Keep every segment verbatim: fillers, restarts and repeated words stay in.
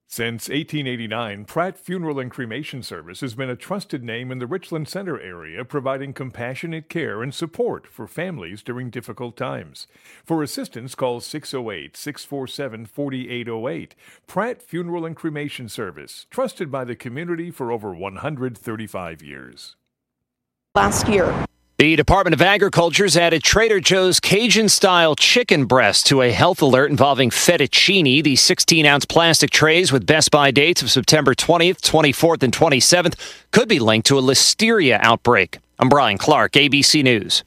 Since eighteen eighty-nine, Pratt Funeral and Cremation Service has been a trusted name in the Richland Center area, providing compassionate care and support for families during difficult times. For assistance, call six oh eight, six four seven, four eight oh eight. Pratt Funeral and Cremation Service, trusted by the community for over one hundred thirty-five years. Last year. The Department of Agriculture's added Trader Joe's Cajun-style chicken breast to a health alert involving fettuccine. The sixteen-ounce plastic trays with Best By dates of September twentieth, twenty-fourth, and twenty-seventh could be linked to a listeria outbreak. I'm Brian Clark, A B C News.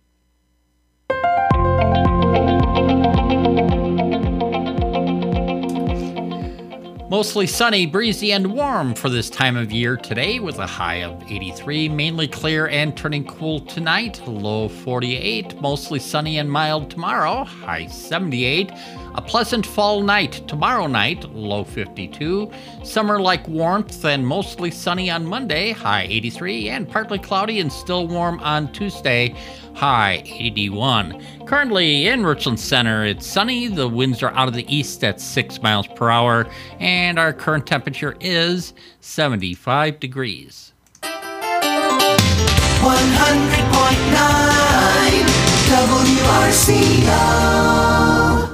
Mostly sunny, breezy, and warm for this time of year today with a high of eighty-three. Mainly clear and turning cool tonight, low forty-eight. Mostly sunny and mild tomorrow, high seventy-eight. A pleasant fall night tomorrow night, low fifty-two. Summer-like warmth and mostly sunny on Monday, high eighty-three. And partly cloudy and still warm on Tuesday, high eighty-one. Currently in Richland Center, it's sunny. The winds are out of the east at six miles per hour. And our current temperature is seventy-five degrees. one hundred point nine W R C O.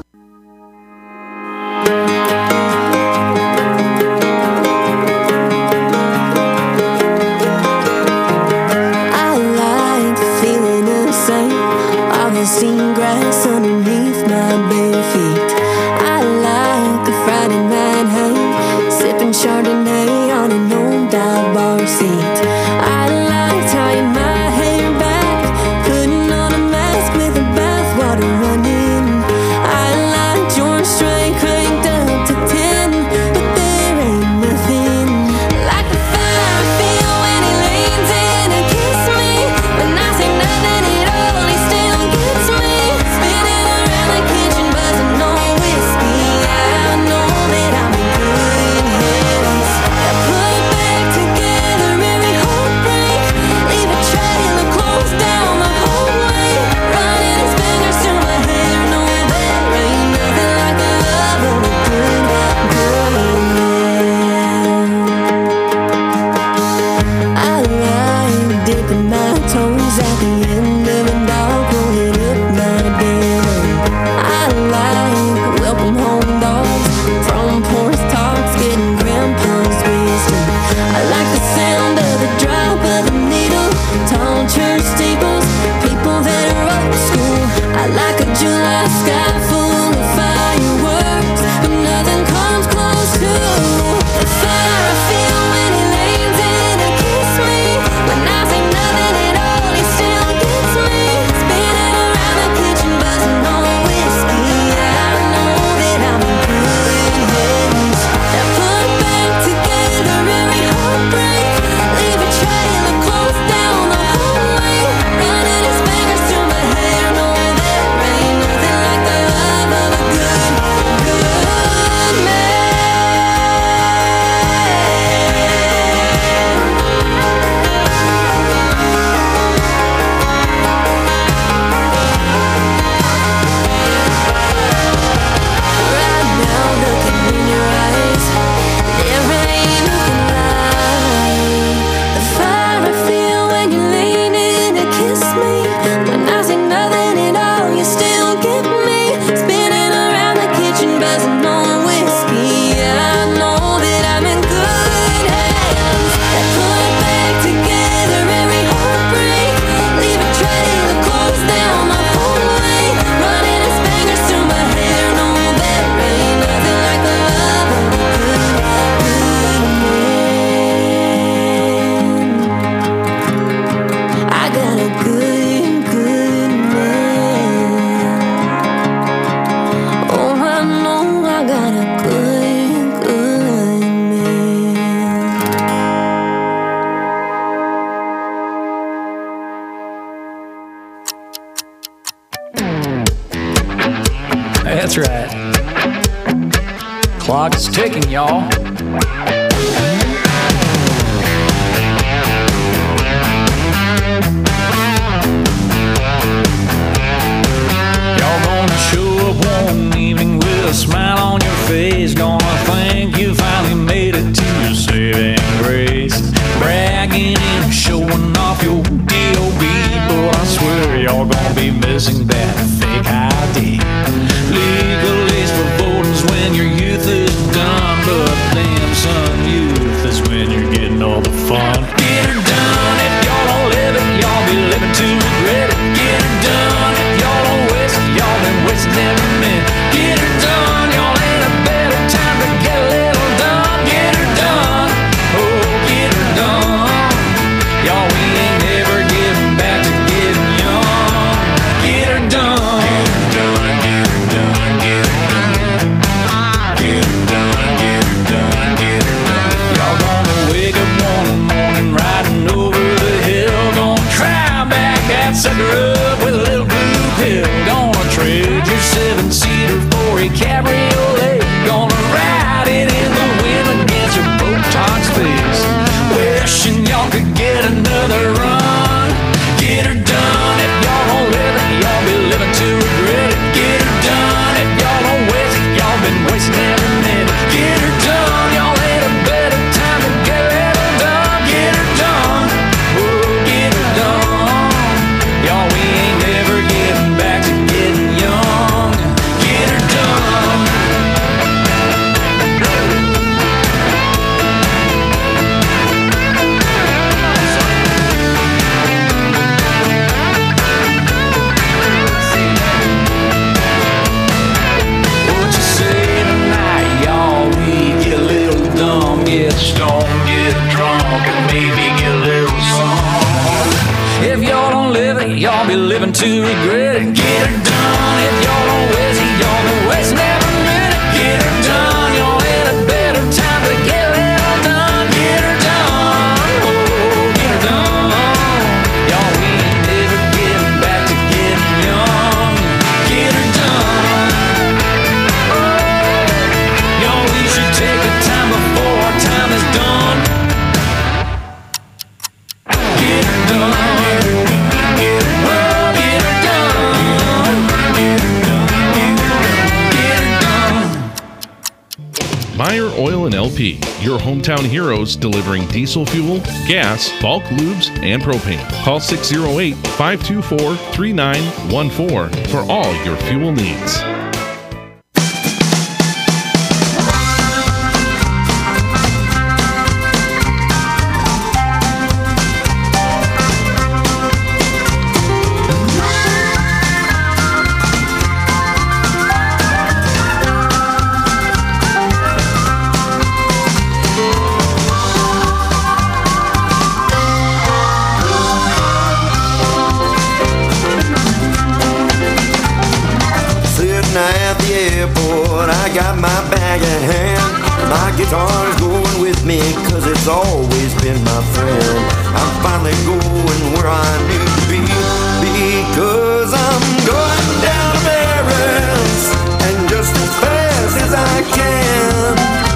Seen grass underneath my bare feet. I like a Friday night hang, sipping Chardonnay on an old dive bar seat. I like tying my hair back, putting on a mask with a bathwater running. I like George Strait cranked up to ten, but there ain't nothing like the fire I feel when he leans in and kisses me. When I say nothing at all, he still gets me. Spinning around the kitchen, buzzing on whiskey. I know that I'm in good hands. I put it back together every heartbreak, leave a trail of clothes down the hallway, running his fingers through my hair. No, there ain't nothing like the love of a good, good man. I like dipping my toes at the end of a dog, pulling up my denim. I like welcome home dogs, from porch talks, getting grandpa's wisdom. I like the sound of the drop of the needle, tall church steeples, people that are old school. I like a July sky full of fireworks, but nothing comes close to the fire I feel when he leans in and kisses me. When I say nothing at all, he still gets me. Spinning around the kitchen, buzzing on whiskey. I know that I'm in good hands. I put it back together every heartbreak, leave a trail of clothes down the hallway, running his fingers through my hair. No, there ain't nothing like the love of a good, good man. Right now, looking in your eyes, there ain't nothing like the fire I feel when you lean in to kiss me. When I say nothing at all, you still get me. Spinning around the kitchen, buzzing on whiskey. I know that I'm in good hands. I put it back together every heartbreak, leave a trail of clothes down the hallway, running his fingers through my hair. No, there ain't nothing like the love of a good, good man. I got a good, good man. Oh, I know I got a good, good man. That's right. Clock's ticking, y'all. Y'all gonna show up one evening with a smile on your face, gonna think you found missing that fake I D. Legal age for voting's when your youth is done, but damn son, youth is when you're getting all the fun. Get her done if y'all don't live it, y'all be living to regret it. Get her done if y'all don't waste it, y'all been wasting every minute. Get her done, y'all ain't a better time to get a little done. Get her done, oh get her done. Y'all we ain't never getting back to getting young. Get her done. Get her done, get her done, get her done. Get her done, get her done, get her done. Y'all gonna wake up one morning riding over the hill, gonna try back that sucker up with a little blue pill. Gonna trade your seven-seater for a cabriolet. Gonna ride it in the wind against your Botox face. Wishing y'all could get another run. Get her done if y'all don't live it, y'all be living to regret it. Get her done if y'all don't waste it, y'all been wasting every minute. Get her done, y'all ain't a better time to get it done. Get her done, oh get her done. Y'all we ain't never getting back to getting young. Get her done. What you say tonight, y'all? We get a little dumb, get stoned, get drunk, and maybe get a little song. If y'all don't live it, y'all be living to regret it. Get her done. If y'all don't waste it, y'all been wasting every minute. Get her done. Y'all ain't a better time to get a little done. Get her done. Oh, get her done. Y'all we ain't never getting back to getting young. Get her done. Y'all we should take the time before our time is done. Get her done. Get her done. Get her done. Get her done. Get her done. Meyer Oil and L P, your hometown heroes delivering diesel fuel, gas, bulk lubes, and propane. Call six oh eight, five two four, three nine one four for all your fuel needs. Sitting at the airport, I got my bag at hand. My guitar is going with me, cause it's always been my friend. I'm finally going where I need to be, because I'm going down to Paris, and just as fast as I can.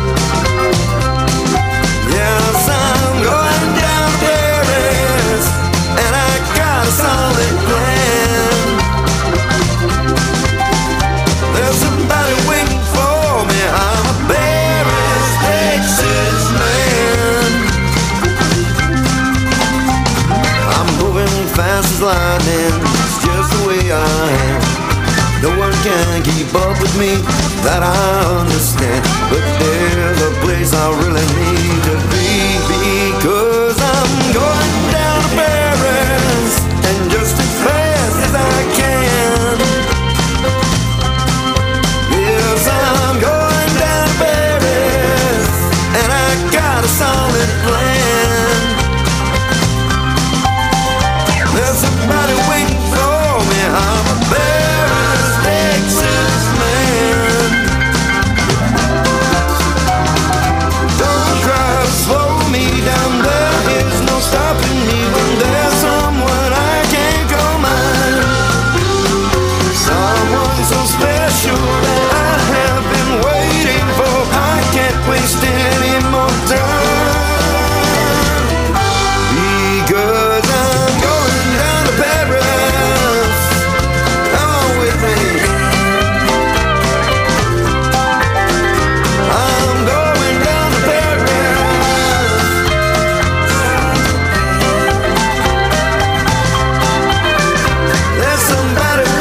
Yes, I'm going down to Paris, and I got a solid plan. There's somebody waiting for me. I'm a Paris, Texas man. I'm moving fast as lightning. It's just the way I am. No one can keep up with me, that I understand. But there's a place I really need to be, because I'm going down to Paris, and just as fast as I can. Yes, I'm going down to Paris, and I got a solid plan. There's somebody waiting for me. I'm a Paris, Texas man. Don't try to slow me down. There is no stopping me when there's someone I can't call mine. Someone so special that I have been waiting for. I can't waste any more time, because I'm going down to Paris. Come on with me. I'm going down to Paris. There's somebody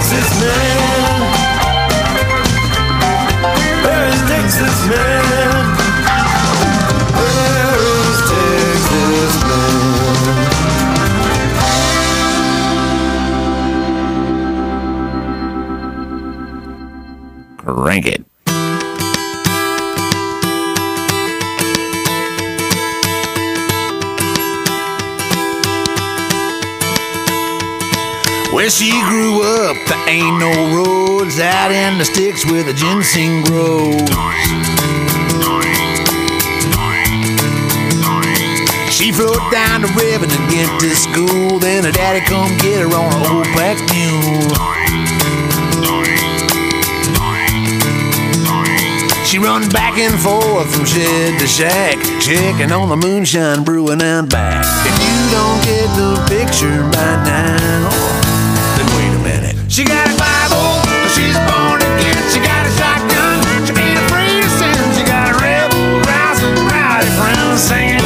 Texas man? Where is Texas man? Where is Texas man? Crank it. Where she grew up, there ain't no roads out in the sticks where the ginseng grows. She float down the river to get to school, then her daddy come get her on an old black mule. She run back and forth from shed to shack, checking on the moonshine brewing out back. If you don't get the picture by now, then wait a minute. She got a Bible, she's born again. She got a shotgun, she ain't afraid of sin. She got a rebel, rousing, rowdy friends singing.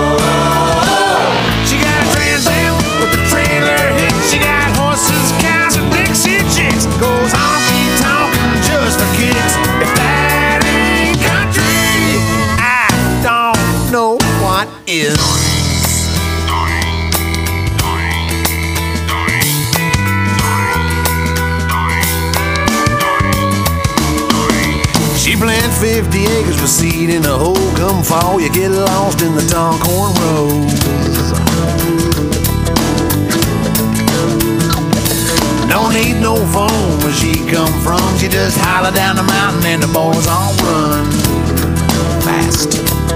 She got a Trans Am with the trailer hitch. She got horses, cows, and Dixie chicks. Goes on, keep talking just for kicks. If that ain't country, I don't know what is. She plant fifty acres for seed in a hole. Come fall, you get lost in the tall corn road. Don't need no phone where she come from. She just holler down the mountain and the boys all run fast.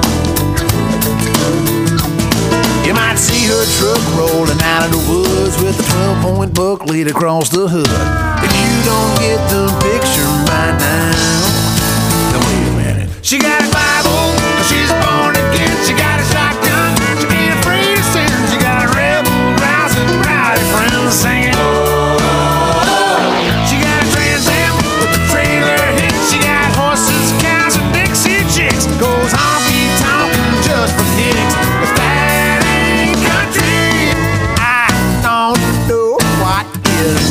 You might see her truck rolling out of the woods with a twelve-point buck lead across the hood. If you don't get the picture by now, then wait a minute. She got a Bible, she's born again. She got a shotgun, she ain't afraid of sin. She got a rebel, rousing, rowdy friends singing. She got a Trans Am with the trailer hitch. She got horses, cows, and Dixie chicks. Goes honky tonkin' just for kicks. If that ain't country, I don't know what is.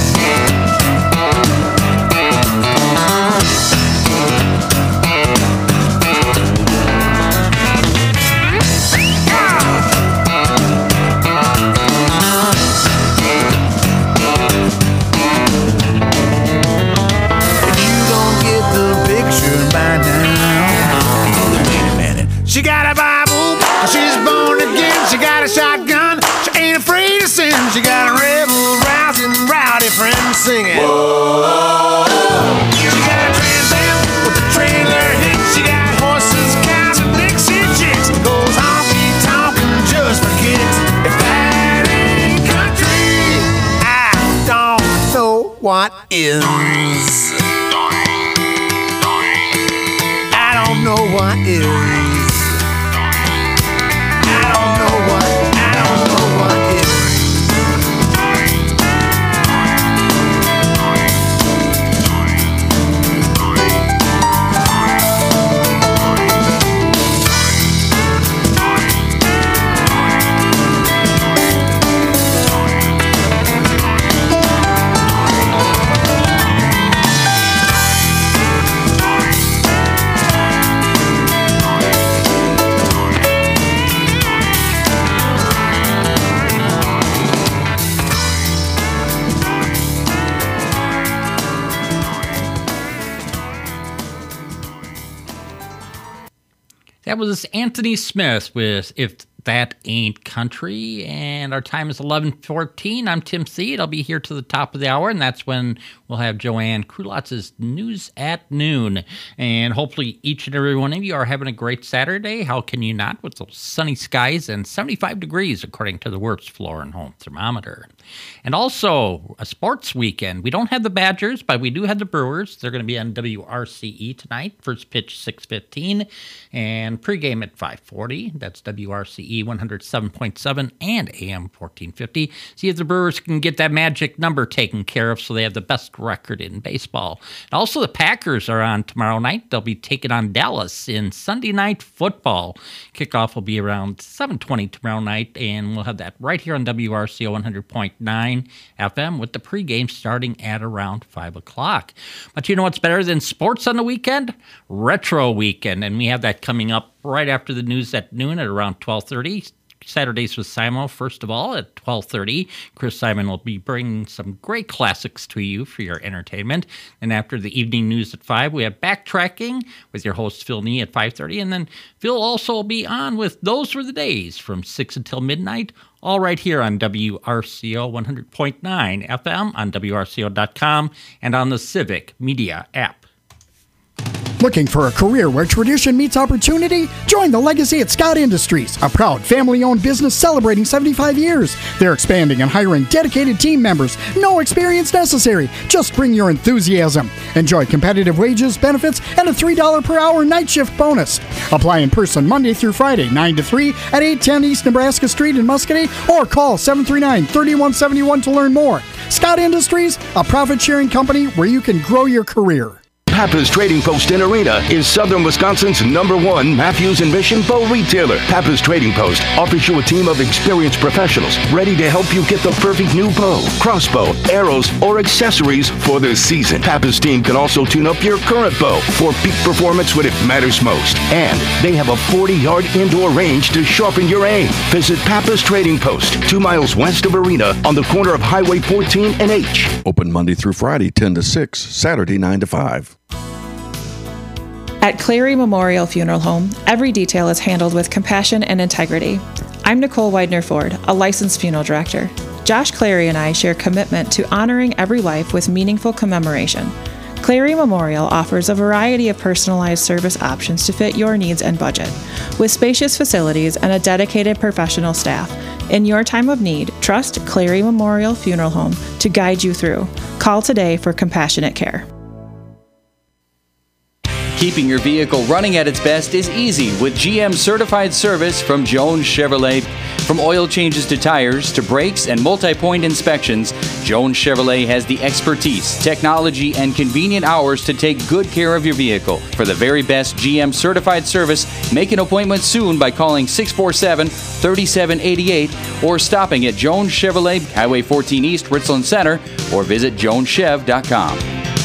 She got a Bible, she's born again. She got a shotgun, she ain't afraid of sin. She got a rebel, rousing, rowdy friends singing. Whoa. She got a Trans Am with the trailer hitch. She got horses, cows, and Dixie chicks. Goes honky tonkin' just for kicks. If that ain't country, I don't know what is. I don't know what is. That was Anthony Smith with If That Ain't Country, and our time is eleven fourteen. I'm Tim Seed. I'll be here to the top of the hour, and that's when we'll have Joanne Krulotz's News at Noon. And hopefully each and every one of you are having a great Saturday. How can you not, with those sunny skies and seventy-five degrees, according to the Works Floor and Home Thermometer. And also, a sports weekend. We don't have the Badgers, but we do have the Brewers. They're going to be on W R C E tonight. First pitch, six fifteen, and pregame at five forty. That's W R C E. E one oh seven point seven and A M fourteen fifty. See if the Brewers can get that magic number taken care of so they have the best record in baseball. And also the Packers are on tomorrow night. They'll be taking on Dallas in Sunday Night Football. Kickoff will be around seven twenty tomorrow night, and we'll have that right here on W R C O one hundred point nine F M with the pregame starting at around five o'clock. But you know what's better than sports on the weekend? Retro Weekend, and we have that coming up right after the news at noon at around twelve thirty. Saturdays with Simo, first of all, at twelve thirty. Chris Simon will be bringing some great classics to you for your entertainment. And after the evening news at five, we have Backtracking with your host, Phil Nee, at five thirty. And then Phil also will be on with Those Were the Days from six until midnight, all right here on W R C O one hundred point nine F M, on W R C O dot com, and on the Civic Media app. Looking for a career where tradition meets opportunity? Join the Legacy at Scott Industries, a proud family-owned business celebrating seventy-five years. They're expanding and hiring dedicated team members. No experience necessary. Just bring your enthusiasm. Enjoy competitive wages, benefits, and a three dollars per hour night shift bonus. Apply in person Monday through Friday, nine to three at eight ten East Nebraska Street in Muscatine, or call seven three nine, three one seven one to learn more. Scott Industries, a profit-sharing company where you can grow your career. Pappas Trading Post in Arena is Southern Wisconsin's number one Matthews and Mission bow retailer. Pappas Trading Post offers you a team of experienced professionals ready to help you get the perfect new bow, crossbow, arrows, or accessories for the season. Pappas team can also tune up your current bow for peak performance when it matters most. And they have a forty-yard indoor range to sharpen your aim. Visit Pappas Trading Post, two miles west of Arena on the corner of Highway fourteen and H. Open Monday through Friday, ten to six, Saturday, nine to five. At Clary Memorial Funeral Home, every detail is handled with compassion and integrity. I'm Nicole Widener-Ford, a licensed funeral director. Josh Clary and I share commitment to honoring every life with meaningful commemoration. Clary Memorial offers a variety of personalized service options to fit your needs and budget. With spacious facilities and a dedicated professional staff, in your time of need, trust Clary Memorial Funeral Home to guide you through. Call today for compassionate care. Keeping your vehicle running at its best is easy with G M certified service from Jones Chevrolet. From oil changes to tires to brakes and multi-point inspections, Jones Chevrolet has the expertise, technology, and convenient hours to take good care of your vehicle. For the very best G M certified service, make an appointment soon by calling six four seven, three seven eight eight or stopping at Jones Chevrolet, Highway fourteen East, Richland Center, or visit jones chev dot com.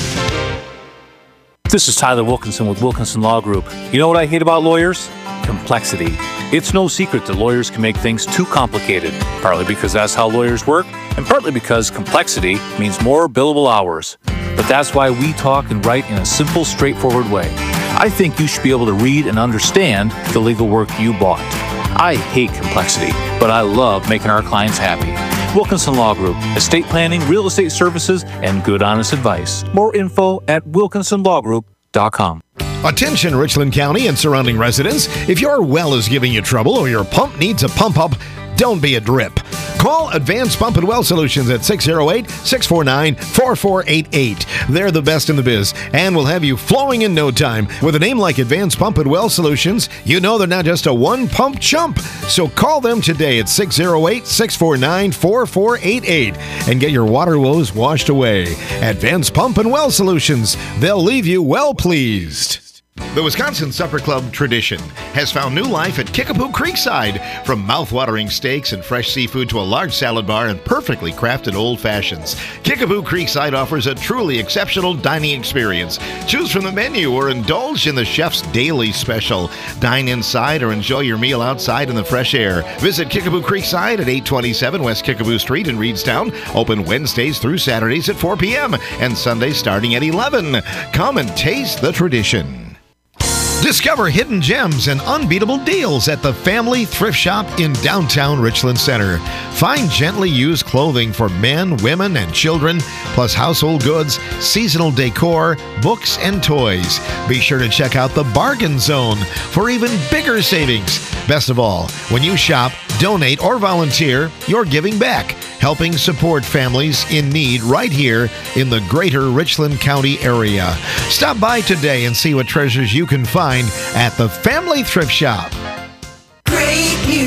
This is Tyler Wilkinson with Wilkinson Law Group. You know what I hate about lawyers? Complexity. It's no secret that lawyers can make things too complicated, partly because that's how lawyers work, and partly because complexity means more billable hours. But that's why we talk and write in a simple, straightforward way. I think you should be able to read and understand the legal work you bought. I hate complexity, but I love making our clients happy. Wilkinson Law Group, estate planning, real estate services, and good honest advice. More info at wilkinson law group dot com. Attention Richland County and surrounding residents, if your well is giving you trouble or your pump needs a pump up, don't be a drip. Call Advanced Pump and Well Solutions at six oh eight, six four nine, four four eight eight. They're the best in the biz and will have you flowing in no time. With a name like Advanced Pump and Well Solutions, you know they're not just a one-pump chump. So call them today at six oh eight, six four nine, four four eight eight and get your water woes washed away. Advanced Pump and Well Solutions. They'll leave you well pleased. The Wisconsin Supper Club tradition has found new life at Kickapoo Creekside. From mouth-watering steaks and fresh seafood to a large salad bar and perfectly crafted old fashions, Kickapoo Creekside offers a truly exceptional dining experience. Choose from the menu or indulge in the chef's daily special. Dine inside or enjoy your meal outside in the fresh air. Visit Kickapoo Creekside at eight twenty-seven West Kickapoo Street in Reedstown. Open Wednesdays through Saturdays at four p.m. and Sundays starting at eleven. Come and taste the tradition. Discover hidden gems and unbeatable deals at the Family Thrift Shop in downtown Richland Center. Find gently used clothing for men, women, and children, plus household goods, seasonal decor, books, and toys. Be sure to check out the Bargain Zone for even bigger savings. Best of all, when you shop, donate, or volunteer, you're giving back, helping support families in need right here in the greater Richland County area. Stop by today and see what treasures you can find at the Family Thrift Shop. Great music for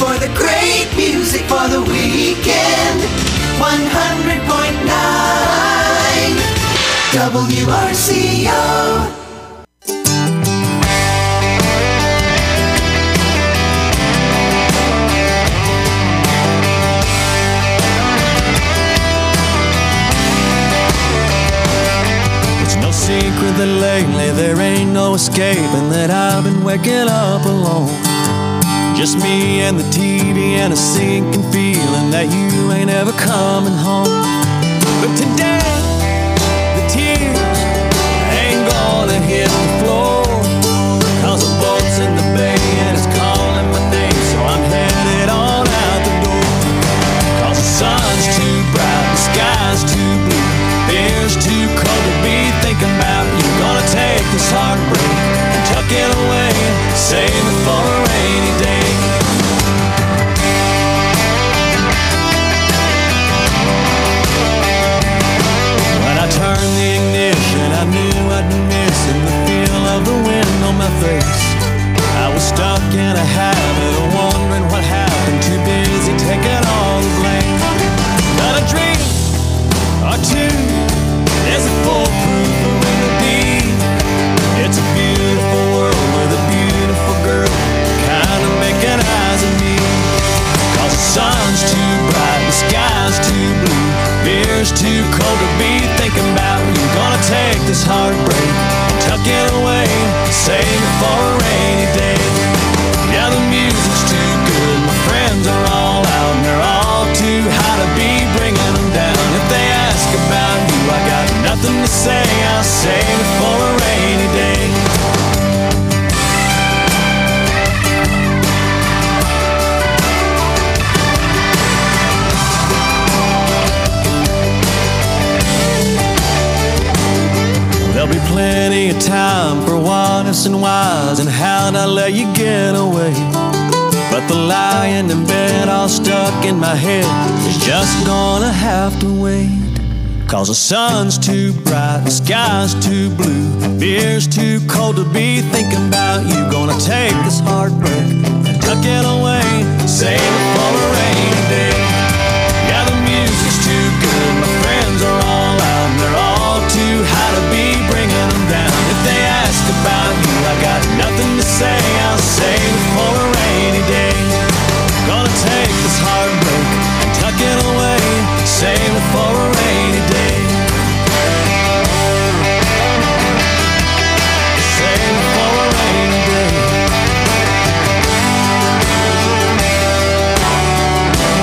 for the great music for the weekend. one hundred point nine W R C O. Secret that lately there ain't no escaping that I've been waking up alone. Just me and the T V and a sinking feeling that you ain't ever coming home. But today, the tears ain't gonna hit the floor, 'cause the boat's in the bay and it's calling my name, so I'm headed on out the door. 'Cause the sun's too bright, the sky's too blue, beer's too cold to be thinking about you. Gonna take this heartbreak and tuck it away, save it for a rainy day. When I turned the ignition, I knew I'd be missing the feel of the wind on my face. I was stuck in a habit of wondering what happened, too busy taking all the blame. Not a dream or two, there's a foolproof remedy. It's a beautiful world with a beautiful girl kind of making eyes at me. 'Cause the sun's too bright, the sky's too blue, beer's too cold to be thinking about you. Gonna take this heartbreak and tuck it away, save it for a rainy day. Yeah, the music's too good, my friends are all out, and they're all too high to be bringing them down. If they ask about you, I got nothing to say, I'll save it for a rainy day. There'll be plenty of time for what ifs and whys and how'd I let you get away. But the lying in bed all stuck in my head is just gonna have to wait. 'Cause the sun's too bright, the sky's too blue, beer's too cold to be thinking about you. Gonna take this heartbreak and tuck it away, save it for a rainy day. Yeah, the music's too good, my friends are all out, and they're all too high to be bringing them down. If they ask about you, I got nothing to say, I'll save it for a rainy day. Gonna take this heartbreak and tuck it away, save it for a rainy day. Save it for a rainy day.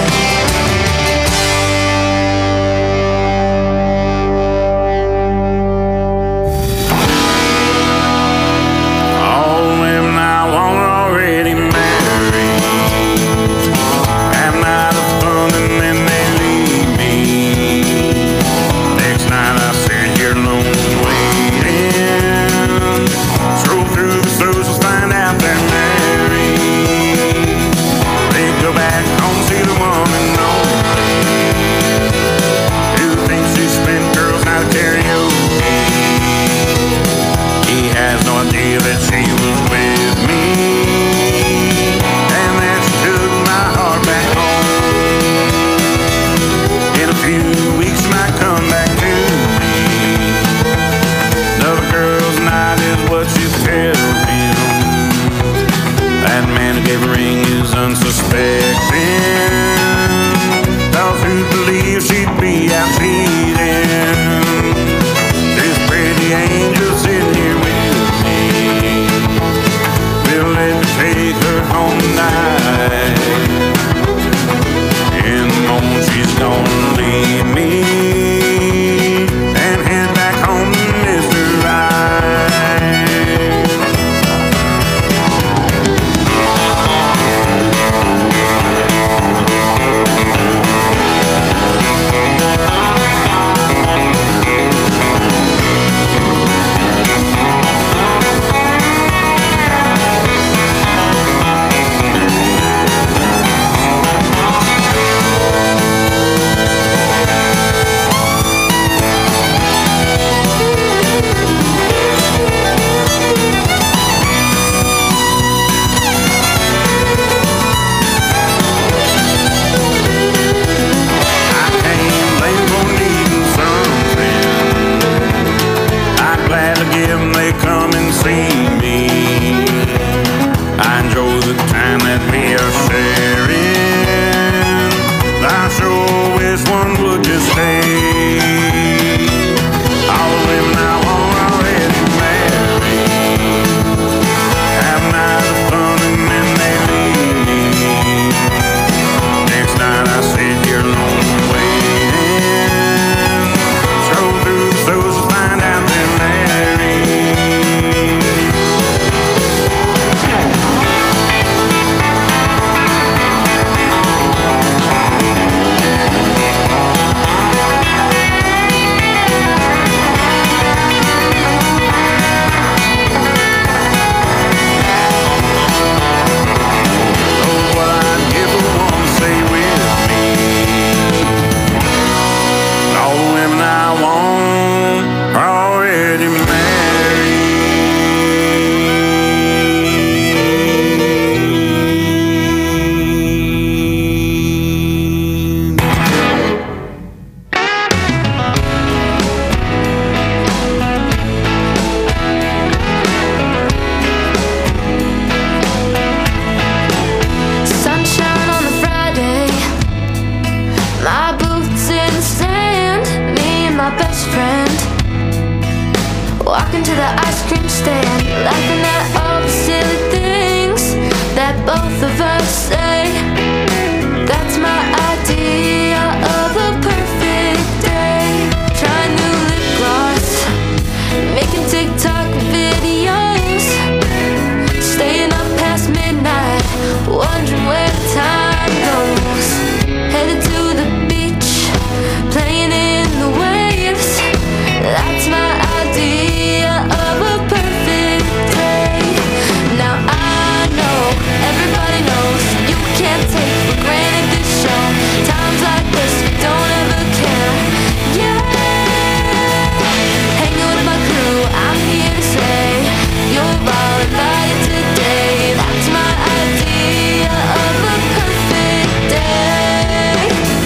walking to the ice cream stand, laughing at all the silly things that both of us say. That's my idea of a perfect day. Trying new lip gloss, making TikTok videos, staying up past midnight, wondering where the time goes. Headed to the beach, playing in the waves. That's my idea of a perfect day. Now I know, everybody knows, you can't take for granted this show. Times like this, we don't ever care. Yeah, hanging with my crew, I'm here to say, you're all invited today. That's my idea of a perfect day.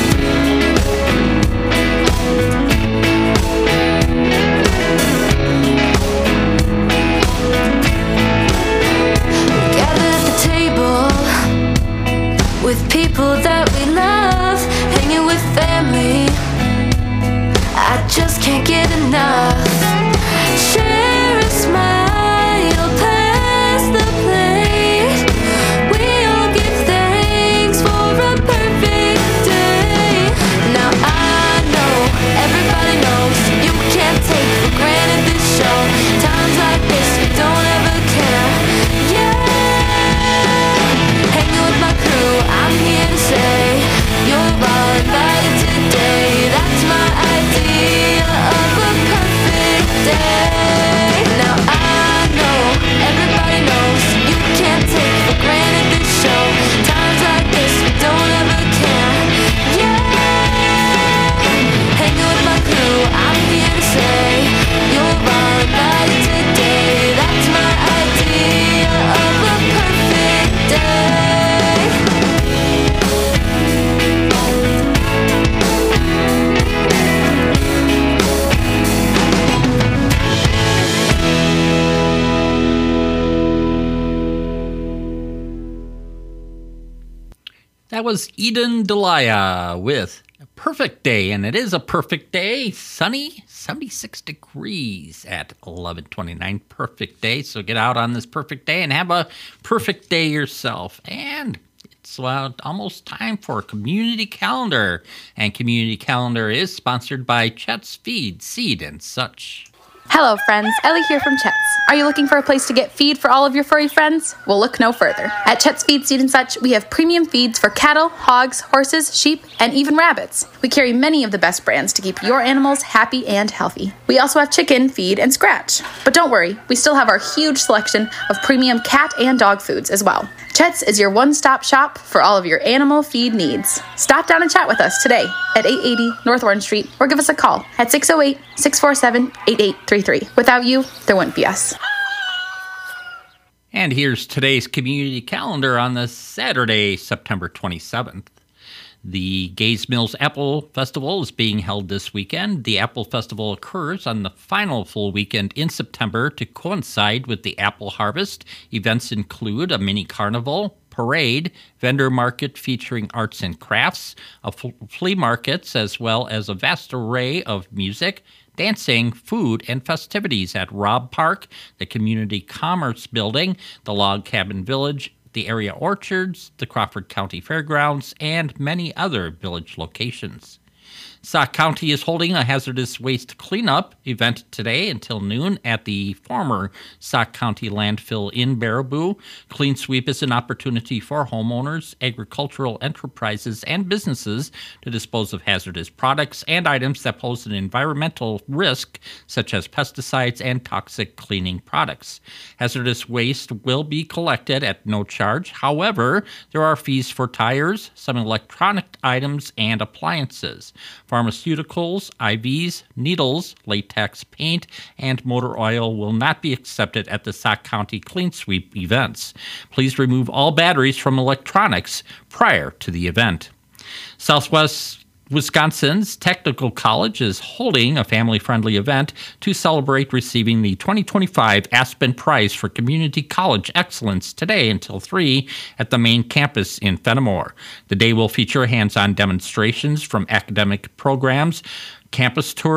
We gather at the table with people that we love, hanging with family. I just can't get enough. Share a smile, pass the plate. We all give thanks for a perfect day. Now I know, everybody knows, you can't take for granted this show. Times like this, we don't ever care. Yeah, hanging with my crew, I'm here to say, you're all invited today. That's my idea of a perfect day. Now I know, everybody knows, you can't take for granted this show. Times like this, we don't ever care. Yeah, hanging with my crew, I'm here to say, you're all invited today. That's my idea of a perfect day. That was Eden Delia with a perfect day, and it is a perfect day. Sunny, seventy-six degrees at eleven twenty-nine. Perfect day. So get out on this perfect day and have a perfect day yourself. And it's uh, almost time for a community calendar. And community calendar is sponsored by Chet's Feed, Seed, and such. Hello friends, Ellie here from Chet's. Are you looking for a place to get feed for all of your furry friends? Well, look no further. At Chet's Feed, Seed and Such, we have premium feeds for cattle, hogs, horses, sheep, and even rabbits. We carry many of the best brands to keep your animals happy and healthy. We also have chicken, feed, and scratch. But don't worry, we still have our huge selection of premium cat and dog foods as well. Chet's is your one-stop shop for all of your animal feed needs. Stop down and chat with us today at eight eighty North Orange Street or give us a call at six oh eight, six four seven, eight eight three three. Without you, there wouldn't be us. And here's today's community calendar on the Saturday, September twenty-seventh. The Gaze Mills Apple Festival is being held this weekend. The Apple Festival occurs on the final full weekend in September to coincide with the apple harvest. Events include a mini carnival, parade, vendor market featuring arts and crafts, a flea markets, as well as a vast array of music, dancing, food, and festivities at Robb Park, the Community Commerce Building, the Log Cabin Village, the area orchards, the Crawford County Fairgrounds, and many other village locations. Sauk County is holding a hazardous waste cleanup event today until noon at the former Sauk County landfill in Baraboo. Clean Sweep is an opportunity for homeowners, agricultural enterprises, and businesses to dispose of hazardous products and items that pose an environmental risk, such as pesticides and toxic cleaning products. Hazardous waste will be collected at no charge. However, there are fees for tires, some electronic items, and appliances. Pharmaceuticals, I Vs, needles, latex paint, and motor oil will not be accepted at the Sauk County Clean Sweep events. Please remove all batteries from electronics prior to the event. Southwest Wisconsin's Technical College is holding a family-friendly event to celebrate receiving the twenty twenty-five Aspen Prize for Community College Excellence today until three at the main campus in Fenimore. The day will feature hands-on demonstrations from academic programs, campus tours,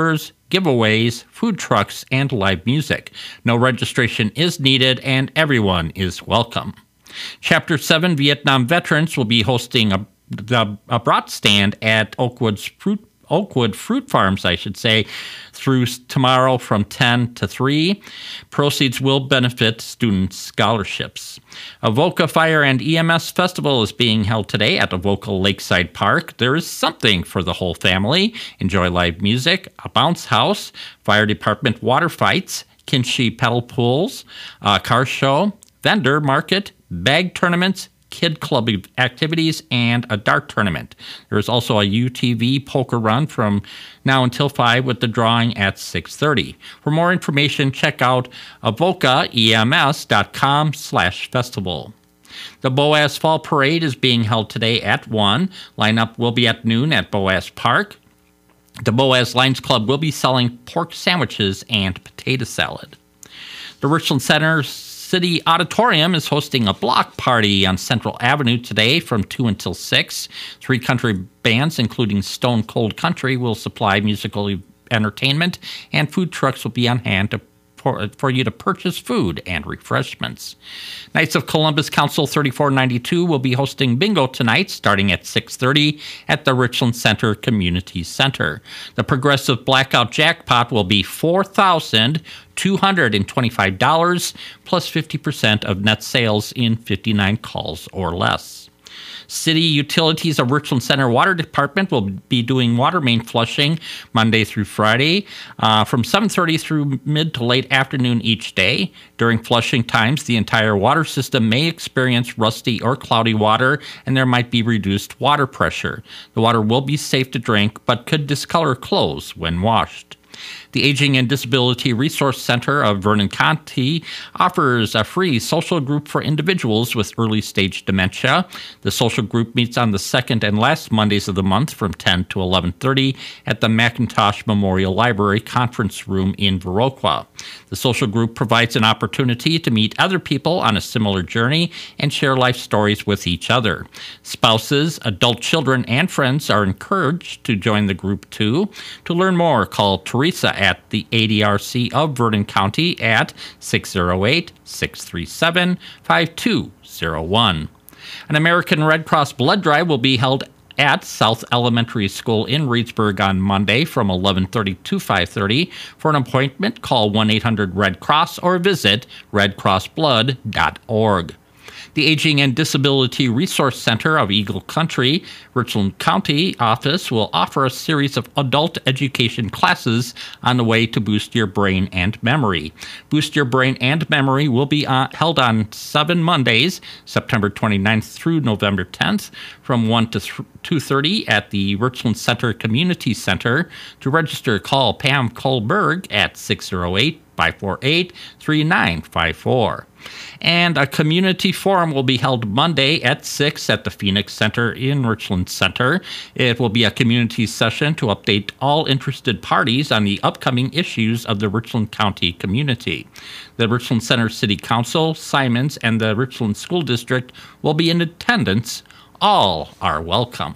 giveaways, food trucks, and live music. No registration is needed, and everyone is welcome. Chapter seven Vietnam veterans will be hosting a, the, a brat stand at Oakwood's Fruit Oakwood Fruit Farms, I should say, through tomorrow from ten to three. Proceeds will benefit student scholarships. Avoca Fire and E M S Festival is being held today at Avoca Lakeside Park. There is something for the whole family. Enjoy live music, a bounce house, fire department water fights, Kinshee pedal pools, a car show, vendor market, bag tournaments, kid club activities, and a dart tournament. There is also a U T V poker run from now until five with the drawing at six thirty. For more information, check out avoca E M S dot com slash festival. The Boaz Fall Parade is being held today at one. Lineup will be at noon at Boaz Park. The Boaz Lions Club will be selling pork sandwiches and potato salad. The Richland Center City Auditorium is hosting a block party on Central Avenue today from two until six. Three country bands, including Stone Cold Country, will supply musical entertainment, and food trucks will be on hand to For, for you to purchase food and refreshments. Knights of Columbus Council thirty-four ninety-two will be hosting bingo tonight starting at six thirty at the Richland Center Community Center. The Progressive Blackout Jackpot will be four thousand two hundred twenty-five dollars plus fifty percent of net sales in fifty-nine calls or less. City Utilities of Richland Center Water Department will be doing water main flushing Monday through Friday uh, from seven thirty through mid to late afternoon each day. During flushing times, the entire water system may experience rusty or cloudy water, and there might be reduced water pressure. The water will be safe to drink, but could discolor clothes when washed. The Aging and Disability Resource Center of Vernon County offers a free social group for individuals with early-stage dementia. The social group meets on the second and last Mondays of the month from ten to eleven thirty at the McIntosh Memorial Library Conference Room in Viroqua. The social group provides an opportunity to meet other people on a similar journey and share life stories with each other. Spouses, adult children, and friends are encouraged to join the group too. To learn more, call Teresa at the A D R C of Vernon County at six oh eight, six three seven, five two oh one. An American Red Cross blood drive will be held at South Elementary School in Reedsburg on Monday from eleven thirty to five thirty. For an appointment, call one eight hundred red cross or visit red cross blood dot org. The Aging and Disability Resource Center of Eagle Country, Richland County office will offer a series of adult education classes on the way to boost your brain and memory. Boost Your Brain and Memory will be uh, held on seven Mondays, September twenty-ninth through November tenth, from one to two thirty at the Richland Center Community Center. To register, call Pam Kohlberg at six oh eight, five four eight, three nine five four. And a community forum will be held Monday at six at the Phoenix Center in Richland Center. It will be a community session to update all interested parties on the upcoming issues of the Richland County community. The Richland Center City Council, Simons, and the Richland School District will be in attendance. All are welcome.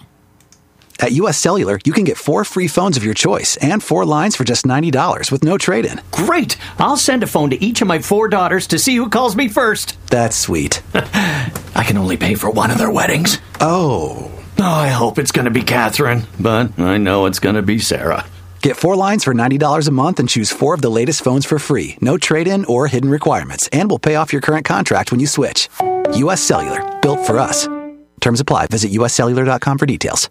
At U S Cellular, you can get four free phones of your choice and four lines for just ninety dollars with no trade-in. Great! I'll send a phone to each of my four daughters to see who calls me first. That's sweet. I can only pay for one of their weddings. Oh. Oh, I hope it's going to be Catherine, but I know it's going to be Sarah. Get four lines for ninety dollars a month and choose four of the latest phones for free. No trade-in or hidden requirements, and we'll pay off your current contract when you switch. U S Cellular, built for us. Terms apply. Visit U S cellular dot com for details.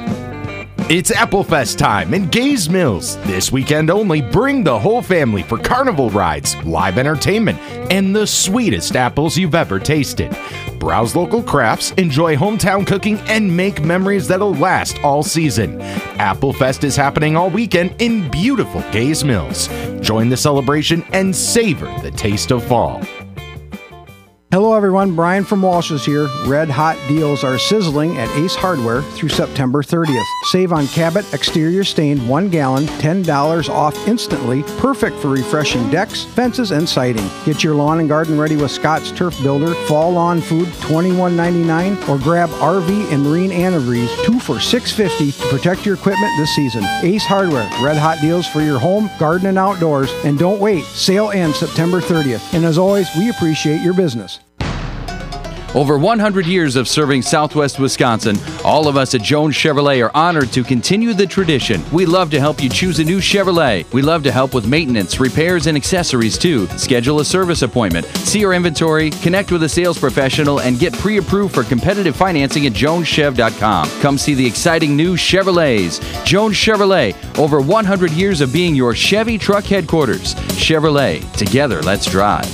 It's Applefest time in Gaze Mills. This weekend only, bring the whole family for carnival rides, live entertainment, and the sweetest apples you've ever tasted. Browse local crafts, enjoy hometown cooking, and make memories that'll last all season. Applefest is happening all weekend in beautiful Gaze Mills. Join the celebration and savor the taste of fall. Hello everyone, Brian from Walsh's here. Red hot deals are sizzling at Ace Hardware through September thirtieth. Save on Cabot exterior stain one gallon, ten dollars off instantly. Perfect for refreshing decks, fences, and siding. Get your lawn and garden ready with Scott's Turf Builder, Fall Lawn Food twenty-one ninety-nine, or grab R V and Marine Antifreeze two for six fifty to protect your equipment this season. Ace Hardware, red hot deals for your home, garden, and outdoors. And don't wait, sale ends September thirtieth. And as always, we appreciate your business. Over one hundred years of serving Southwest Wisconsin, all of us at Jones Chevrolet are honored to continue the tradition. We love to help you choose a new Chevrolet. We love to help with maintenance, repairs, and accessories too. Schedule a service appointment, see our inventory, connect with a sales professional, and get pre-approved for competitive financing at jones chev dot com. Come see the exciting new Chevrolets. Jones Chevrolet, over one hundred years of being your Chevy truck headquarters. Chevrolet, together let's drive.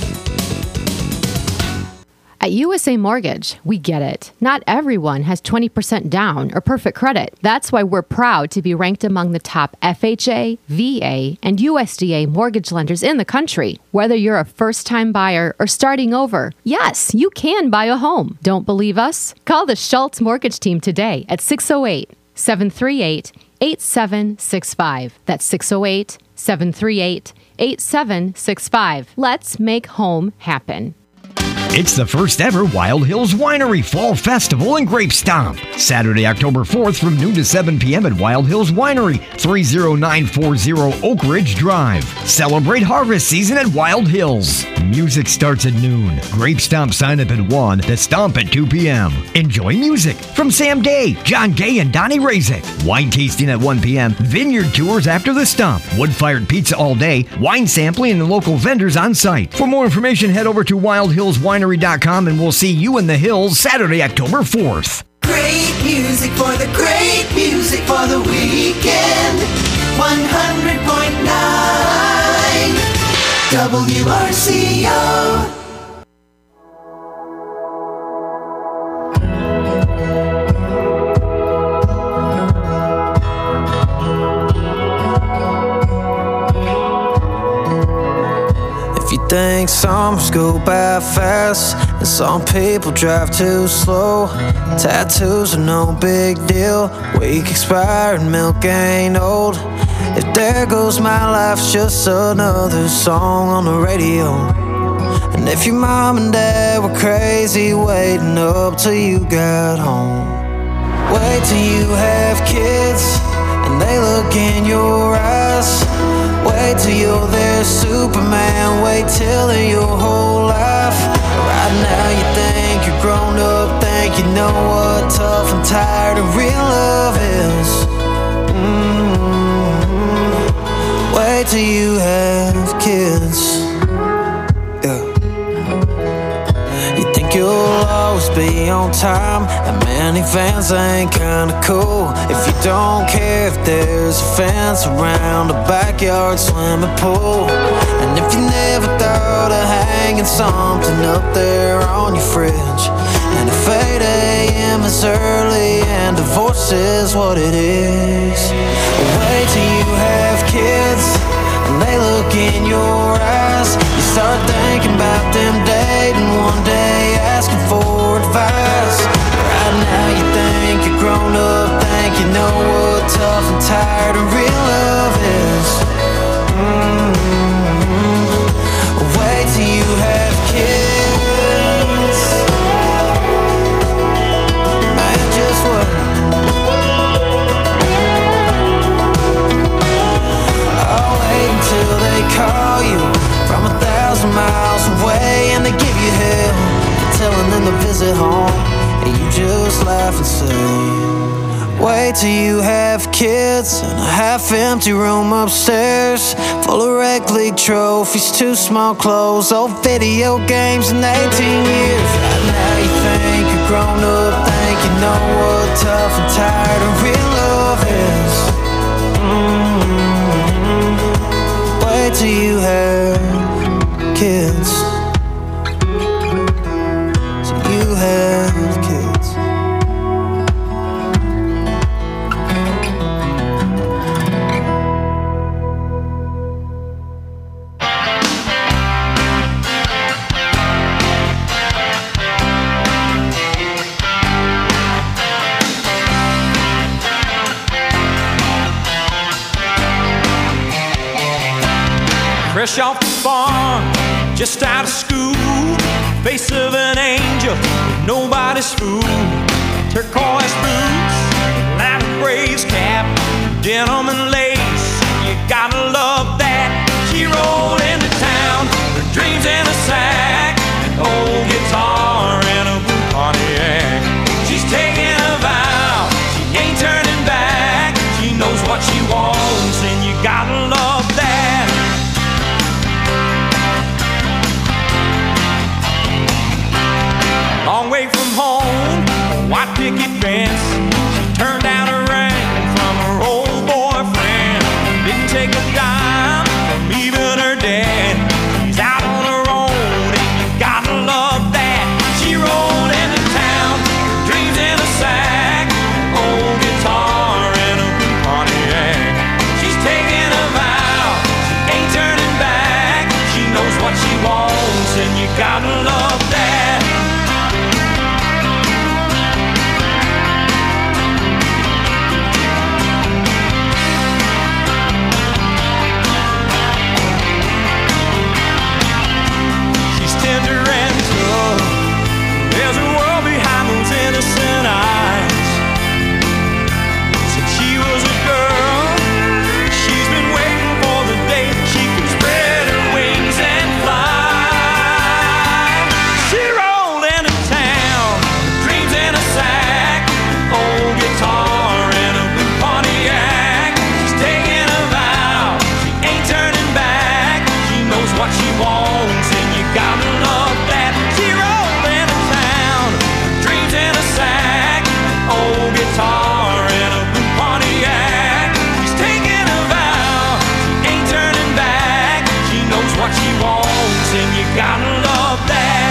At U S A Mortgage, we get it. Not everyone has twenty percent down or perfect credit. That's why we're proud to be ranked among the top F H A, V A, and U S D A mortgage lenders in the country. Whether you're a first-time buyer or starting over, yes, you can buy a home. Don't believe us? Call the Schultz Mortgage Team today at six oh eight, seven three eight, eight seven six five. That's six oh eight, seven three eight, eight seven six five. Let's make home happen. It's the first ever Wild Hills Winery Fall Festival and Grape Stomp. Saturday, October fourth from noon to seven p.m. at Wild Hills Winery, three oh nine four oh Oak Ridge Drive. Celebrate harvest season at Wild Hills. Music starts at noon. Grape Stomp sign up at one, the Stomp at two p.m. Enjoy music from Sam Day, John Gay, and Donnie Razik. Wine tasting at one p.m. Vineyard tours after the Stomp. Wood-fired pizza all day. Wine sampling and local vendors on site. For more information, head over to wild hills winery dot com and we'll see you in the hills Saturday, October fourth. Great music for the great music for the weekend. one hundred point nine W R C O. Think summers go by fast, and some people drive too slow. Tattoos are no big deal, week expired, milk ain't old. If there goes my life's just another song on the radio. And if your mom and dad were crazy waiting up till you got home. Wait till you have kids and they look in your eyes. Wait till you're their Superman. Wait till they're your whole life. Right now you think you're grown up, think you know what tough and tired of real love is. Mm-hmm. Wait till you have kids. Yeah. You think you'll always be on time, and many fans ain't kinda cool. If you don't care if there's a fence around a backyard swimming pool. And if you never thought of hanging something up there on your fridge. And if eight a.m. is early and divorce is what it is. Wait till you have kids and they look in your eyes. You start thinking about them dating one day, asking for advice. Right now you think you're grown up, think you know what tough and tired of real love is. Mm-hmm. Wait till you have kids. Man, just wait. I'll wait until they call you from a thousand miles away and they give you hell for telling them to visit home. And you just laugh and say, wait till you have kids and a half-empty room upstairs full of rec league trophies, two small clothes, old video games and eighteen years. Right now you think you're grown up, think you know what tough and tired of real love is. Mm-hmm. Wait till you have kids. Till you have kids. fresh off the farm, just out of school. Face of an angel, nobody's fool. Turquoise boots, lavender braves cap, denim and lace. You gotta love that. She rolled into town, her dreams in a sack, an old guitar and a blue Pontiac. She's taking a vow, she ain't turning back. She knows what she wants, and you gotta love that. Long way from home, white picket fence. She turned down a ring from her old boyfriend. Didn't take a dime from even her dad. She's out on her own, and you gotta love that. She rolled into town, dreams in a sack, old guitar and a blue Pontiac. She's taking a vow, she ain't turning back. She knows what she wants, and you gotta love that. Innocent eyes. Since she was a girl, she's been waiting for the day she could spread her wings and fly. She rolled into town, dreams in a sack, old guitar and a blue Pontiac. She's taking a vow, she ain't turning back. She knows what she wants, and you gotta love that. She rolled into town, dreams in a sack, old guitar and a blue Pontiac. She's taking a vow, she ain't turning back. She knows what she wants, and you gotta love that.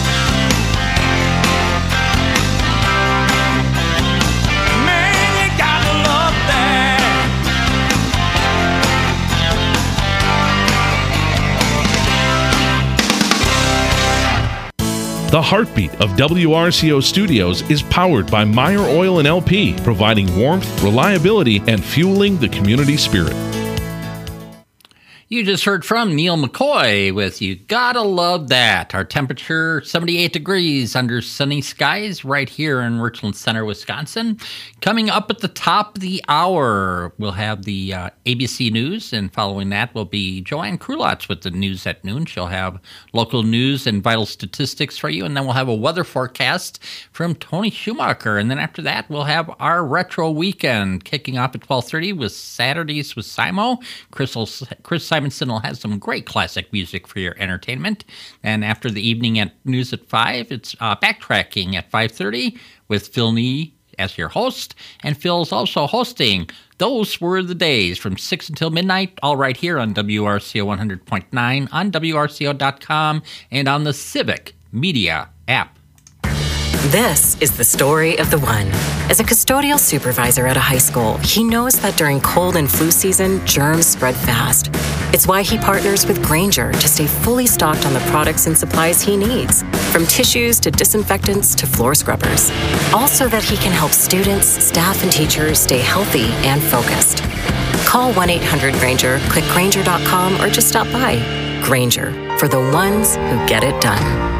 Man, you gotta love that. The heartbeat of W R C O Studios is powered by Meyer Oil and L P, providing warmth, reliability, and fueling the community spirit. You just heard from Neil McCoy with You Gotta Love That. Our temperature, seventy-eight degrees under sunny skies right here in Richland Center, Wisconsin. Coming up at the top of the hour, we'll have the uh, A B C News, and following that will be Joanne Krulotz with the news at noon. She'll have local news and vital statistics for you, and then we'll have a weather forecast from Tony Schumacher. And then after that, we'll have our Retro Weekend kicking off at twelve thirty with Saturdays with Simo. Chris, will, Chris Simonson will have some great classic music for your entertainment. And after the evening at news at five, it's uh, backtracking at five thirty with Phil Nee as your host. And Phil's also hosting Those Were the Days from six until midnight, all right here on W R C O one hundred point nine, on W R C O dot com, and on the Civic Media app. This is the story of the one. As a custodial supervisor at a high school, he knows that during cold and flu season, germs spread fast. It's why he partners with Grainger to stay fully stocked on the products and supplies he needs, from tissues to disinfectants to floor scrubbers. Also that he can help students, staff, and teachers stay healthy and focused. Call one eight hundred Grainger, click Grainger dot com, or just stop by. Grainger, for the ones who get it done.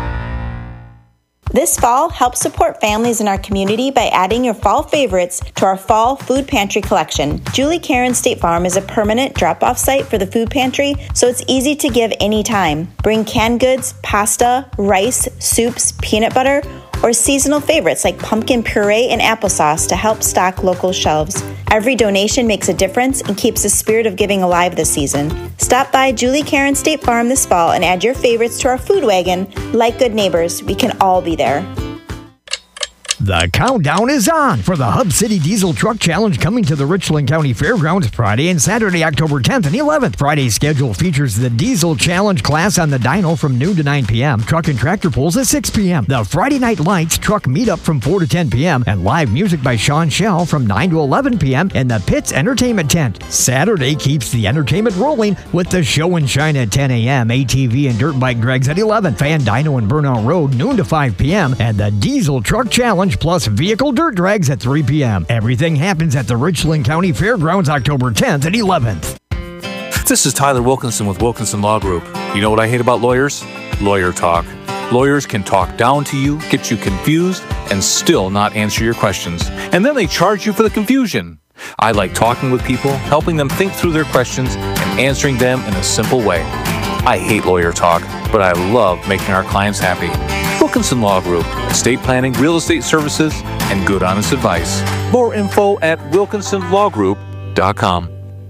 This fall, help support families in our community by adding your fall favorites to our fall food pantry collection. Julie Karen State Farm is a permanent drop-off site for the food pantry, so it's easy to give anytime. Bring canned goods, pasta, rice, soups, peanut butter, or seasonal favorites like pumpkin puree and applesauce to help stock local shelves. Every donation makes a difference and keeps the spirit of giving alive this season. Stop by Julie Karen State Farm this fall and add your favorites to our food wagon. Like good neighbors, we can all be there. The countdown is on for the Hub City Diesel Truck Challenge coming to the Richland County Fairgrounds Friday and Saturday, October tenth and eleventh. Friday's schedule features the Diesel Challenge class on the dyno from noon to nine p.m., truck and tractor pulls at six p.m., the Friday Night Lights truck meetup from four to ten p.m., and live music by Sean Shell from nine to eleven p.m. in the Pitts Entertainment Tent. Saturday keeps the entertainment rolling with the Show and Shine at ten a.m., A T V and dirt bike drags at eleven, Fan Dyno and Burnout Road noon to five p.m., and the Diesel Truck Challenge plus vehicle dirt drags at three p.m. Everything happens at the Richland County Fairgrounds October tenth and eleventh. This is Tyler Wilkinson with Wilkinson Law Group. You know what I hate about lawyers? Lawyer talk. Lawyers can talk down to you, get you confused, and still not answer your questions. And then they charge you for the confusion. I like talking with people, helping them think through their questions, and answering them in a simple way. I hate lawyer talk, but I love making our clients happy. Wilkinson Law Group, estate planning, real estate services, and good honest advice. More info at wilkinson law group dot com.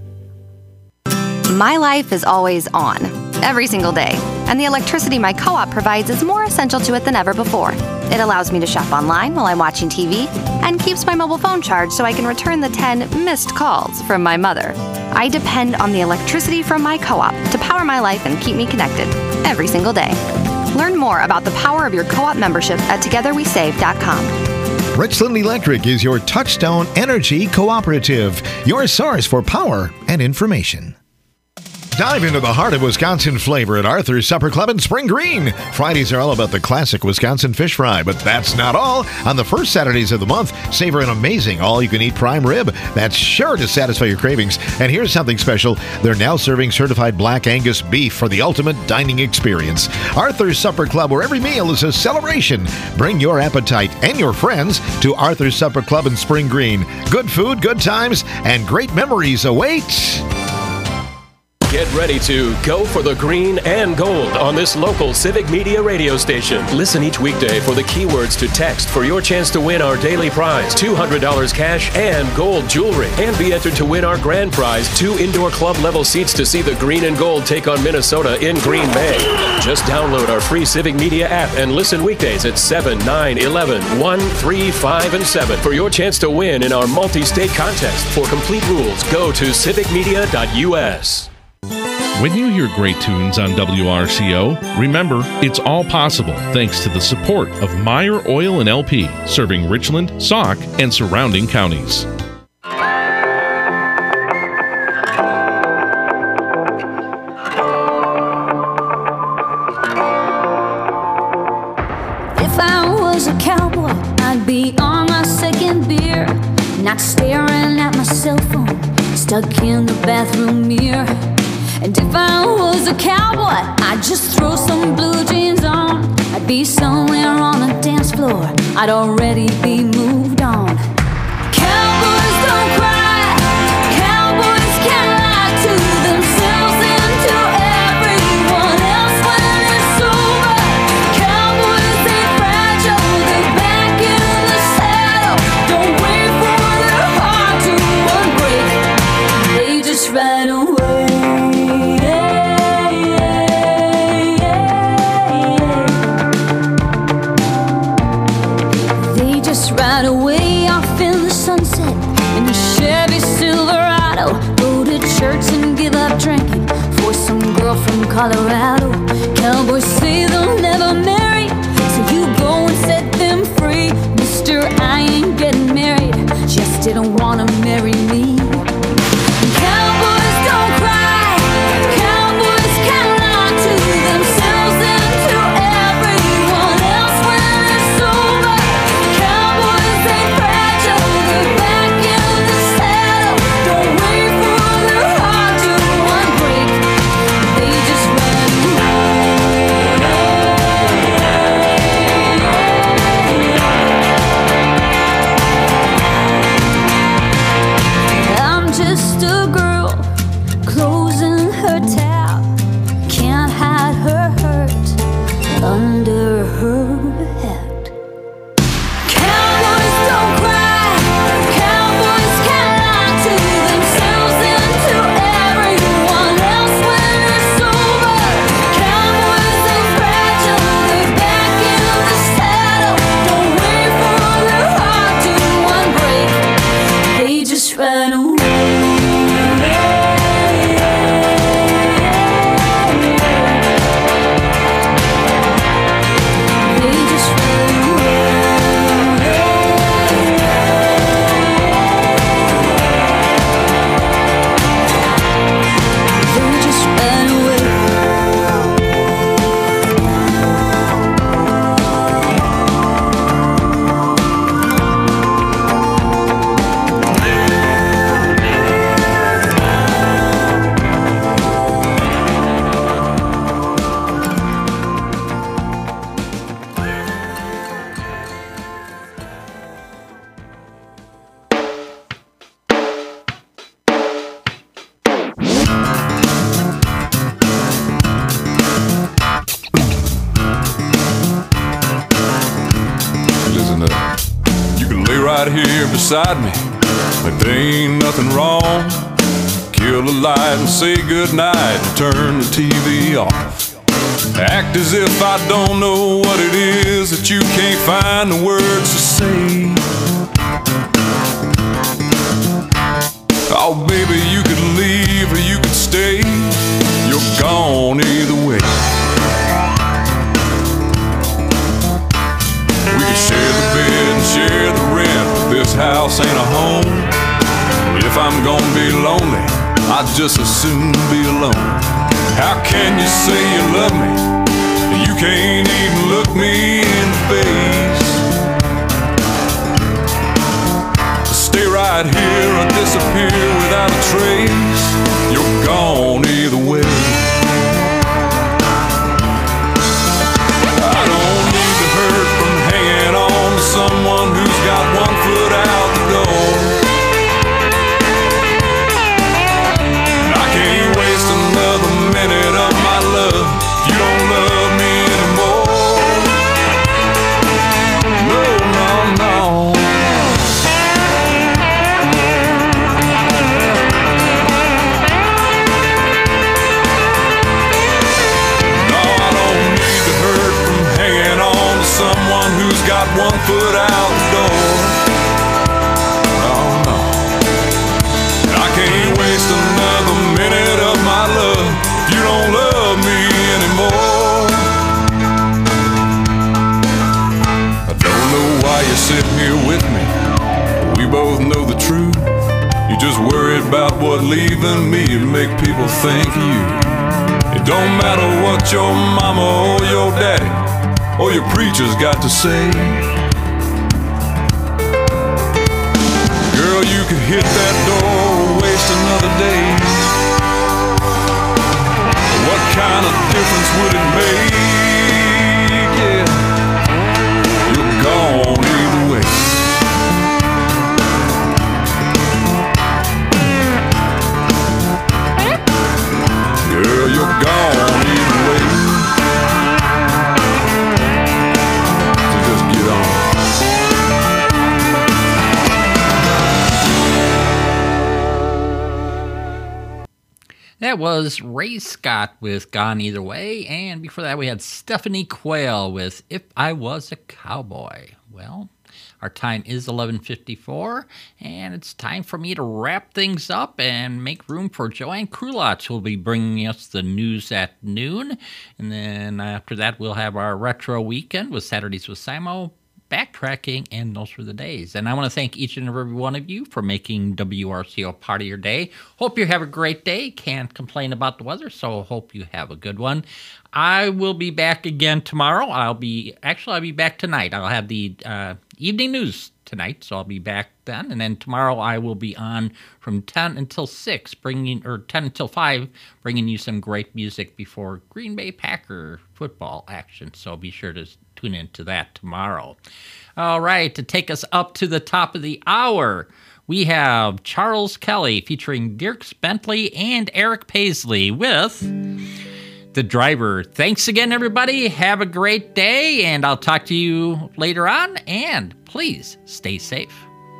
My life is always on, every single day, and the electricity my co-op provides is more essential to it than ever before. It allows me to shop online while I'm watching T V and keeps my mobile phone charged so I can return the ten missed calls from my mother. I depend on the electricity from my co-op to power my life and keep me connected every single day. Learn more about the power of your co-op membership at together we save dot com. Richland Electric is your touchstone energy cooperative, your source for power and information. Dive into the heart of Wisconsin flavor at Arthur's Supper Club in Spring Green. Fridays are all about the classic Wisconsin fish fry, but that's not all. On the first Saturdays of the month, savor an amazing all-you-can-eat prime rib that's sure to satisfy your cravings. And here's something special. They're now serving certified Black Angus beef for the ultimate dining experience. Arthur's Supper Club, where every meal is a celebration. Bring your appetite and your friends to Arthur's Supper Club in Spring Green. Good food, good times, and great memories await. Get ready to go for the green and gold on this local Civic Media radio station. Listen each weekday for the keywords to text for your chance to win our daily prize, two hundred dollars cash and gold jewelry. And be entered to win our grand prize, two indoor club level seats to see the green and gold take on Minnesota in Green Bay. Just download our free Civic Media app and listen weekdays at seven, nine, eleven, one, three, five, and seven for your chance to win in our multi-state contest. For complete rules, go to civic media dot u s. When you hear great tunes on W R C O, remember, it's all possible thanks to the support of Meyer Oil and L P, serving Richland, Sauk, and surrounding counties. If I was a cowboy, I'd be on my second beer, not staring at my cell phone, stuck in the bathroom mirror. And if I was a cowboy, I'd just throw some blue jeans on. I'd be somewhere on a dance floor, I'd already be moved on. Cowboys don't cry, cowboys can't lie to themselves and to everyone else when it's over. Cowboys ain't fragile, they're back in the saddle. Don't wait for their heart to unbreak, they just ride away. Right away off in the sunset in a Chevy Silverado, go to church and give up drinking for some girl from Colorado. Cowboys say they'll never marry, so you go and set them free. Mister, I ain't getting married, just didn't wanna marry me. Cowboys don't cry, cowboys can't lie to themselves and to everyone else when it's over. Cowboys ain't fragile, they're back in the saddle. Don't wait for their heart to unbreak, they just run away. beside me like there ain't nothing wrong. Kill the light and say goodnight and turn the T V off. Act as if I don't know what it is that you can't find the words to say. Oh baby, you could leave or you could stay. You're gone either way. We can share the bed and share the rent, but this house ain't a home. If I'm gonna be lonely, I'd just as soon be alone. How can you say you love me? You can't even look me in the face. Stay right here or disappear without a trace. You're gone either way. I don't need to hurt from hanging on to someone who's got one foot out the door. I can't waste another minute of my love if you don't love me anymore. No, no, no. Someone who's got one foot out the door. Oh no, I can't waste another minute of my love if you don't love me anymore. I don't know why you're sitting here with me. We both know the truth. You just worried about what leaving me would make people think of you. It don't matter what your mama or your daddy or your preacher's got to say. Girl, you could hit that door or waste another day. What kind of difference would it make? Yeah, you're gone either way. Girl, you're gone either way. That was Ray Scott with Gone Either Way, and before that we had Stephanie Quayle with If I Was a Cowboy. Well, our time is eleven fifty-four, and it's time for me to wrap things up and make room for Joanne Krulach, who will be bringing us the news at noon. And then after that, we'll have our Retro Weekend with Saturdays with Simo, backtracking, and those were the days. And I want to thank each and every one of you for making W R C O part of your day. Hope you have a great day. Can't complain about the weather, so hope you have a good one. I will be back again tomorrow. I'll be, actually, I'll be back tonight. I'll have the uh, evening news tonight, so I'll be back then. And then tomorrow I will be on from ten until six, bringing, or ten until five, bringing you some great music before Green Bay Packer football action. So be sure to tune into that tomorrow. All right, to take us up to the top of the hour, we have Charles Kelly featuring Dierks Bentley and Eric Paisley with The Driver. Thanks again, everybody. Have a great day, and I'll talk to you later on. And please stay safe.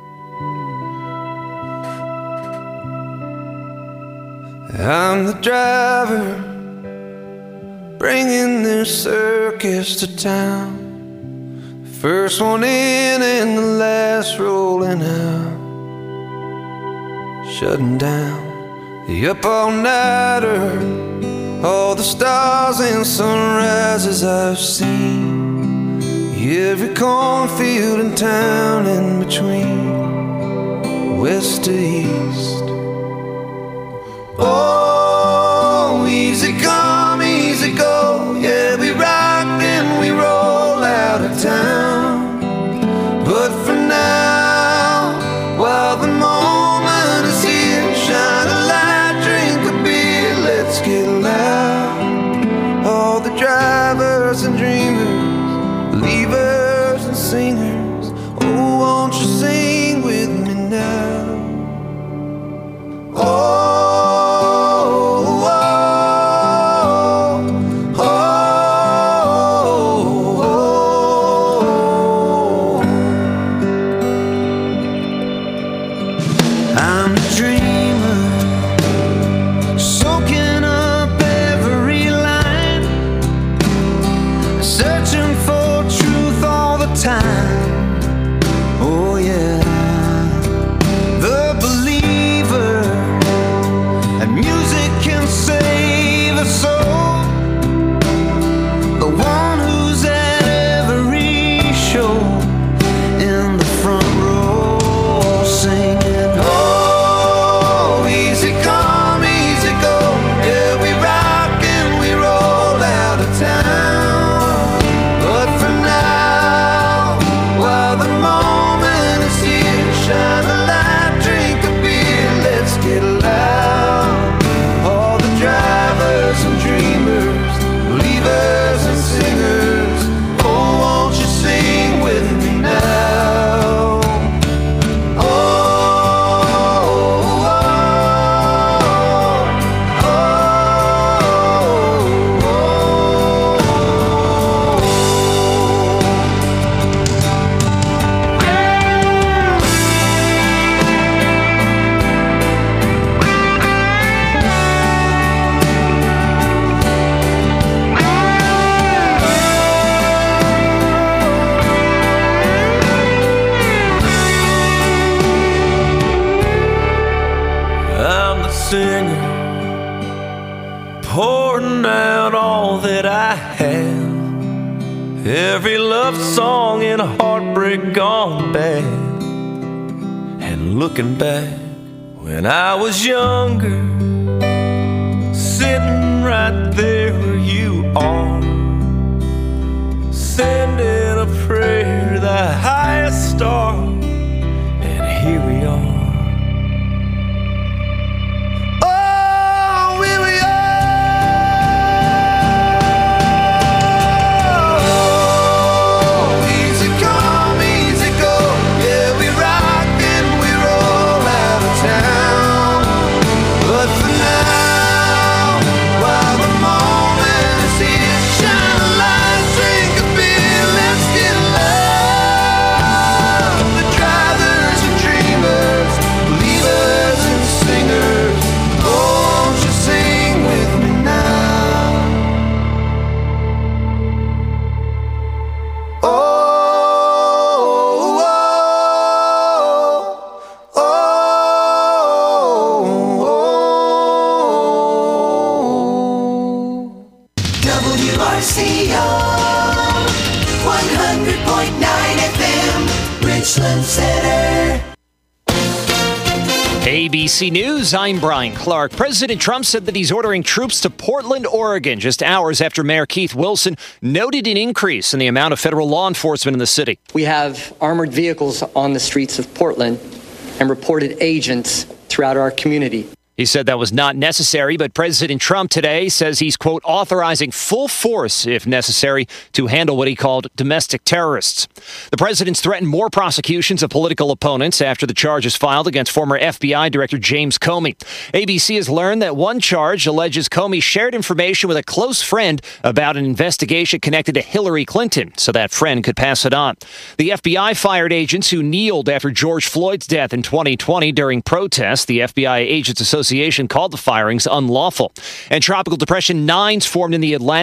I'm the driver, bringing this circus to town. First one in and the last rolling out. Shutting down the up-all-nighter, all the stars and sunrises I've seen. Every cornfield in town in between, west to east. Oh, easy come, easy go. Yeah, we rock and we roll out of town. But for now, while the moment is here, shine a light, drink a beer, let's get loud. All the drivers and dreamers, believers and singers, oh, won't you sing with me now? Oh, pouring out all that I have. Every love song and a heartbreak gone bad. And looking back when I was younger, sitting right there where you are, sending a prayer to the highest star, and here we are. W R C O one hundred point nine F M, Richland Center. A B C News, I'm Brian Clark. President Trump said that he's ordering troops to Portland, Oregon, just hours after Mayor Keith Wilson noted an increase in the amount of federal law enforcement in the city. We have armored vehicles on the streets of Portland and reported agents throughout our community. He said that was not necessary, but President Trump today says he's, quote, authorizing full force, if necessary, to handle what he called domestic terrorists. The president's threatened more prosecutions of political opponents after the charges filed against former F B I Director James Comey. A B C has learned that one charge alleges Comey shared information with a close friend about an investigation connected to Hillary Clinton, so that friend could pass it on. The F B I fired agents who kneeled after George Floyd's death in twenty twenty during protests. The F B I Agents Association called the firings unlawful. And Tropical Depression Nines formed in the Atlantic